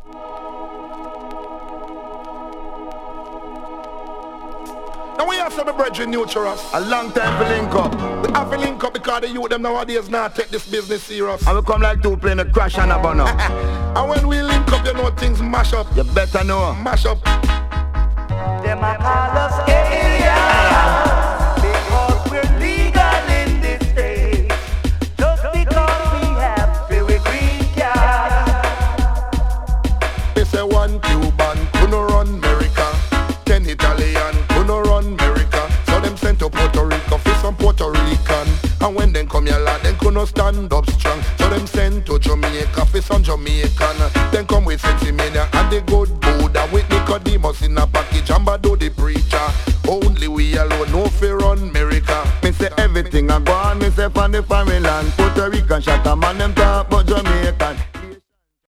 Now we have some brethren new to us. A long time to link up. We have to link up because the youth them nowadays now take this business serious. And we come like two playing a crash and a burner. And when we link up, you know things mash up. You better know. Mash up. Them a call us aliens because we're legal in this state. Just because we have very green card. They say 1 Cuban couldn't run America, 10 Italian couldn't run America. So them sent to Puerto Rico for some Puerto Rican. And when them come here lad, them couldn't stand up strong. So them sent to Jamaica for some Jamaican. Then come with Sensimania and the good Buddha with Nicodemus in a package and Bado the preacher. Only we alone know fi run America. Me say everything I go on, me say from the foreign land. Puerto Rican shot a man, them talk about Jamaican.